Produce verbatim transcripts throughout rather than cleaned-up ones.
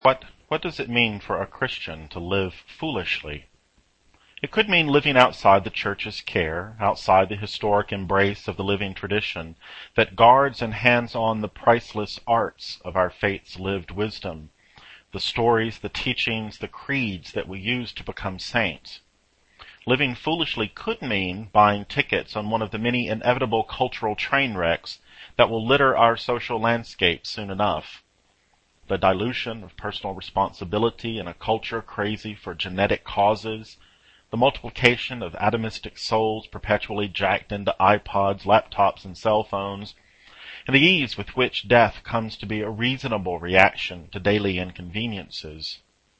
What, what does it mean for a Christian to live foolishly? It could mean living outside the church's care, outside the historic embrace of the living tradition that guards and hands on the priceless arts of our faith's lived wisdom, the stories, the teachings, the creeds that we use to become saints. Living foolishly could mean buying tickets on one of the many inevitable cultural train wrecks that will litter our social landscape soon enough. The dilution of personal responsibility in a culture crazy for genetic causes, the multiplication of atomistic souls perpetually jacked into iPods, laptops, and cell phones, and the ease with which death comes to be a reasonable reaction to daily inconveniences.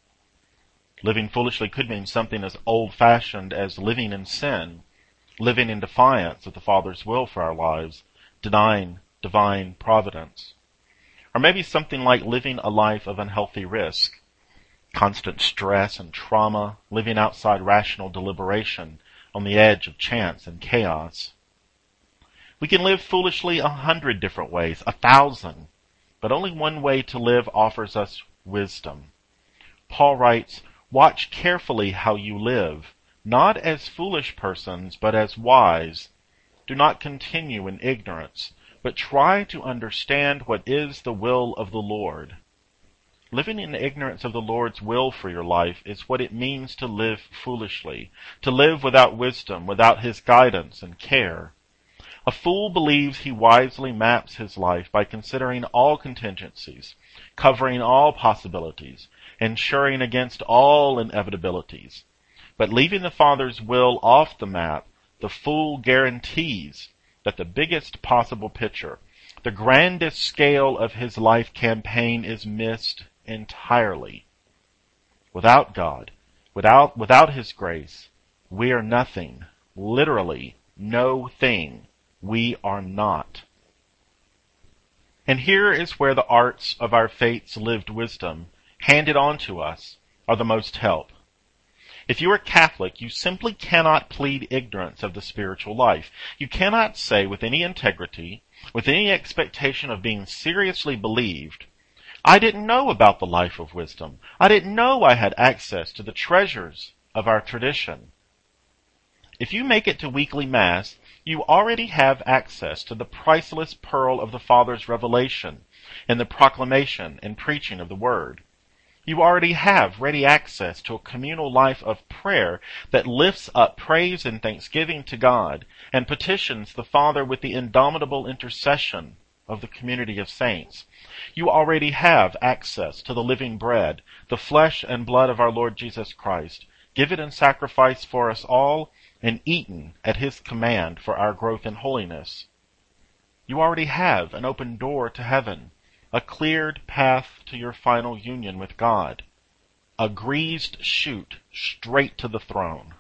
Living foolishly could mean something as old-fashioned as living in sin, living in defiance of the Father's will for our lives, denying divine providence. Or maybe something like living a life of unhealthy risk, constant stress and trauma, living outside rational deliberation, on the edge of chance and chaos. We can live foolishly a hundred different ways, a thousand, but only one way to live offers us wisdom. Paul writes, "Watch carefully how you live, not as foolish persons, but as wise. Do not continue in ignorance, but try to understand what is the will of the Lord." Living in ignorance of the Lord's will for your life is what it means to live foolishly, to live without wisdom, without His guidance and care. A fool believes he wisely maps his life by considering all contingencies, covering all possibilities, ensuring against all inevitabilities. But leaving the Father's will off the map, the fool guarantees that the biggest possible picture, the grandest scale of his life campaign is missed entirely. Without God, without, without His grace, we are nothing, literally no thing. We are not. And here is where the arts of our faith's lived wisdom, handed on to us, are the most help. If you are Catholic, you simply cannot plead ignorance of the spiritual life. You cannot say with any integrity, with any expectation of being seriously believed, "I didn't know about the life of wisdom. I didn't know I had access to the treasures of our tradition." If you make it to weekly Mass, you already have access to the priceless pearl of the Father's revelation and the proclamation and preaching of the Word. You already have ready access to a communal life of prayer that lifts up praise and thanksgiving to God and petitions the Father with the indomitable intercession of the community of saints. You already have access to the living bread, the flesh and blood of our Lord Jesus Christ, given in sacrifice for us all and eaten at His command for our growth in holiness. You already have an open door to heaven, a cleared path to your final union with God, a greased chute straight to the throne.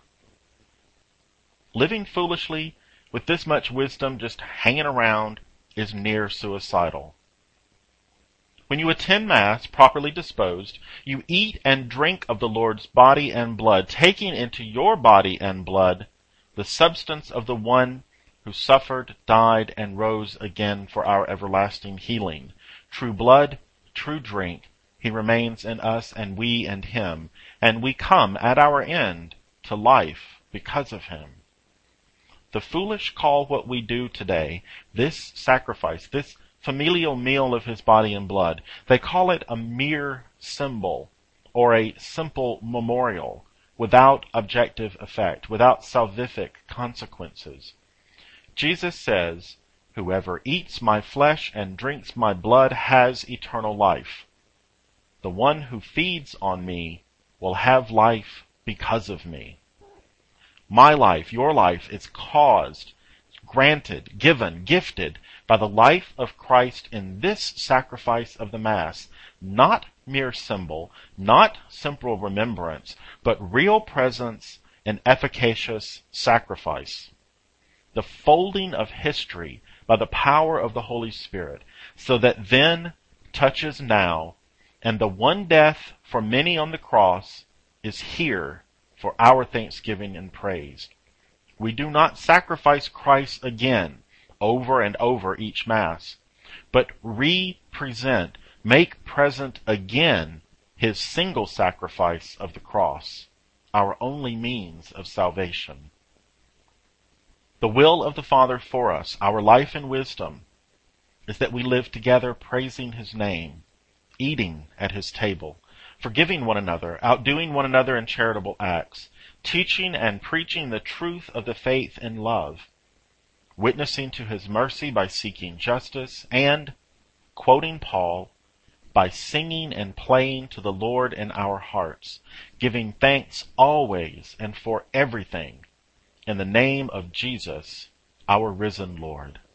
Living foolishly with this much wisdom just hanging around is near suicidal. When you attend Mass properly disposed, you eat and drink of the Lord's body and blood, taking into your body and blood the substance of the one who suffered, died, and rose again for our everlasting healing. True blood, true drink, He remains in us and we in Him, and we come at our end to life because of Him. The foolish call what we do today, this sacrifice, this familial meal of His body and blood, they call it a mere symbol or a simple memorial without objective effect, without salvific consequences. Jesus says, "Whoever eats my flesh and drinks my blood has eternal life. The one who feeds on me will have life because of me." My life, your life, is caused, granted, given, gifted by the life of Christ in this sacrifice of the Mass, not mere symbol, not simple remembrance, but real presence and efficacious sacrifice. The folding of history by the power of the Holy Spirit, so that then touches now, and the one death for many on the cross is here for our thanksgiving and praise. We do not sacrifice Christ again, over and over each Mass, but re-present, make present again his single sacrifice of the cross, our only means of salvation. The will of the Father for us, our life and wisdom, is that we live together praising his name, eating at his table, forgiving one another, outdoing one another in charitable acts, teaching and preaching the truth of the faith in love, witnessing to his mercy by seeking justice, and, quoting Paul, by singing and playing to the Lord in our hearts, giving thanks always and for everything in the name of Jesus, our risen Lord.